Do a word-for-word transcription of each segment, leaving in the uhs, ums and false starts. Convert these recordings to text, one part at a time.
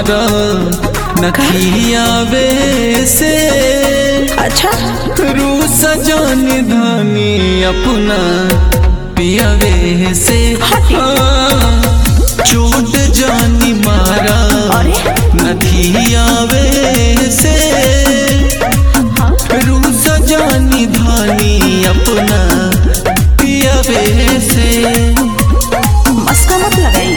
मारा नखिया वे से। अच्छा रू सजन धनी अपना पियावे से। हाँ, चोट जानी मारा नखिया वे से। रू सजनी धनी अपना पियावे से। मस्का मत लगाई।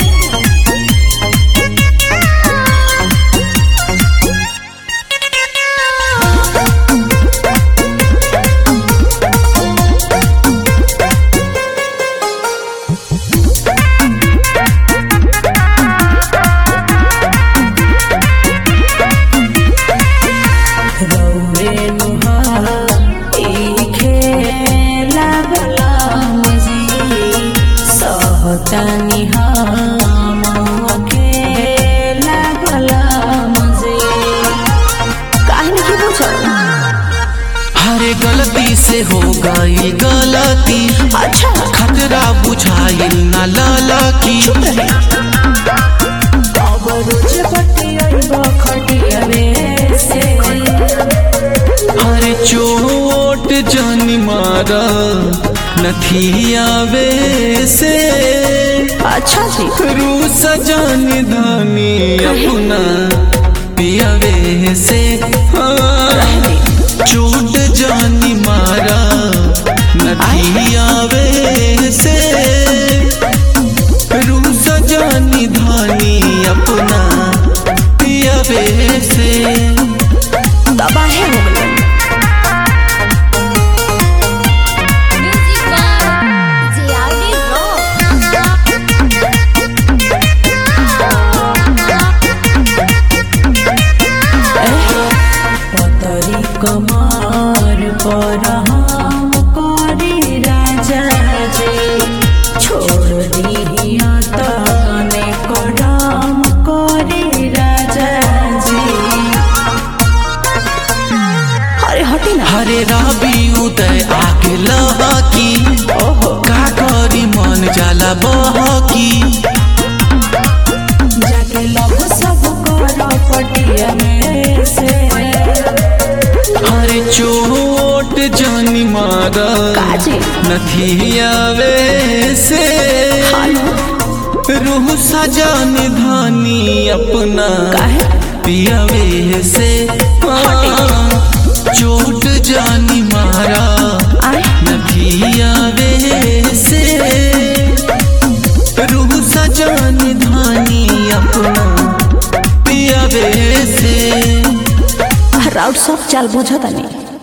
तानी हम अकेला गला मजे काहे नहीं पूछो। हरे गलती से हो गई गलती। अच्छा खतरा बुझाइल न लाला की। अब रोज पटिया खटिया से। हरे चोट जानी मारा नथिया वे से। अच्छा जी रू सजन धनी अपना पियावे से। हाँ, चोट जानी मारा नथिया वे से। रू सजनी धनी अपना पियावे से। तबाह हो गई। कमर पर हम करी राजा जी। छोड़ दिया तने कदम करी राजा जी। अरे हटी ना। हरे राबी उदय आके लहा की। का करी मन जाला बहा की। जाके लव सब कर पटिया में से। हरे चोट जानी मारा नथिया वे से। रूह सजन धनी अपना पियावे से। चोट जानी मारा नथिया वे से। रूह सजन धनी अपना पियावे से। राउट सब चाल बुझता नहीं।